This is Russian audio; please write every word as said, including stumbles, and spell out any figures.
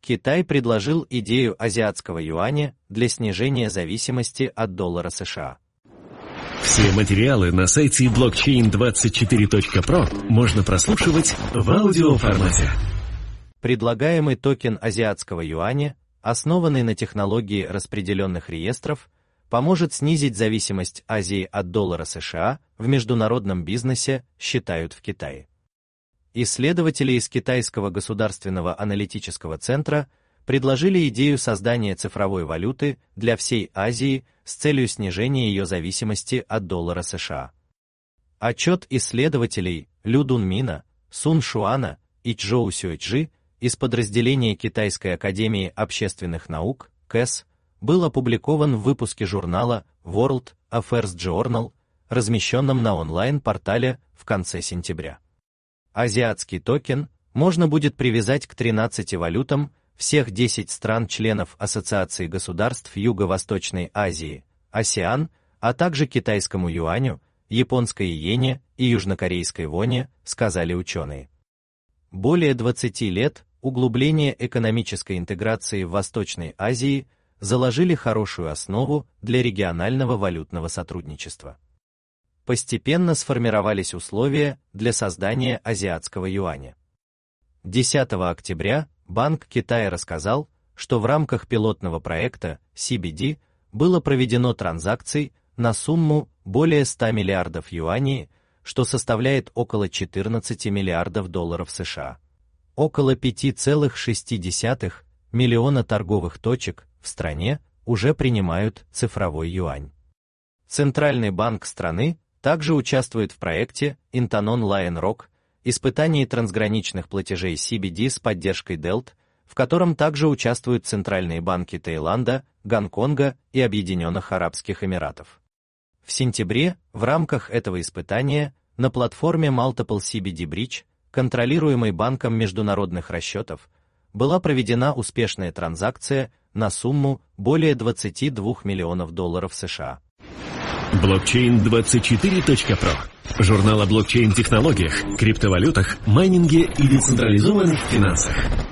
Китай предложил идею азиатского юаня для снижения зависимости от доллара США. Все материалы на сайте блокчейн двадцать четыре точка про можно прослушивать в аудиоформате. Предлагаемый токен азиатского юаня, основанный на технологии распределенных реестров, поможет снизить зависимость Азии от доллара США в международном бизнесе, считают в Китае. Исследователи из Китайского государственного аналитического центра предложили идею создания цифровой валюты для всей Азии с целью снижения ее зависимости от доллара США. Отчет исследователей Лю Дунмина, Сун Шуана и Чжоу Сюэчжи из подразделения Китайской академии общественных наук КЭС был опубликован в выпуске журнала World Affairs Journal, размещенном на онлайн-портале в конце сентября. Азиатский токен можно будет привязать к тринадцати валютам всех десяти стран-членов Ассоциации государств Юго-Восточной Азии, АСЕАН, а также китайскому юаню, японской иене и южнокорейской воне, сказали ученые. Более двадцати лет углубления экономической интеграции в Восточной Азии заложили хорошую основу для регионального валютного сотрудничества. Постепенно сформировались условия для создания азиатского юаня. десятого октября Банк Китая рассказал, что в рамках пилотного проекта си би ди было проведено транзакций на сумму более ста миллиардов юаней, что составляет около четырнадцати миллиардов долларов США. Около пяти целых шести десятых миллиона торговых точек в стране уже принимают цифровой юань. Центральный банк страны также участвует в проекте Intanon Lion Rock, испытании трансграничных платежей си би ди с поддержкой Дельт, в котором также участвуют центральные банки Таиланда, Гонконга и Объединенных Арабских Эмиратов. В сентябре в рамках этого испытания на платформе Multiple си би ди Bridge, контролируемой Банком международных расчетов, была проведена успешная транзакция на сумму более двадцати двух миллионов долларов США. блокчейн двадцать четыре точка про. Журнал о блокчейн-технологиях, криптовалютах, майнинге и децентрализованных финансах.